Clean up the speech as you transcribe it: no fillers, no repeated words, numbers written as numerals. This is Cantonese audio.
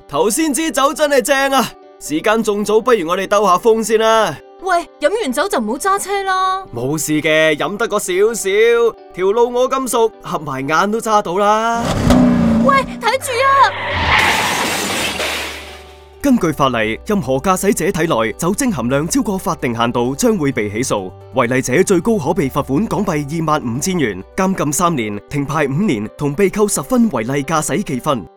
頭先支酒真係正啊！時間仲早，不如我哋兜下風先啦。 喂，飲完酒就唔好揸車啦。 冇事嘅，飲得個少少，條路我咁熟，合埋眼都揸到啦。 喂，睇住啊！ 根據法例，任何駕駛者體內酒精含量超過法定限度，將會被起訴。違例者最高可被罰款港幣25000元、監禁3年、停牌5年，同被扣10分違例駕駛記分。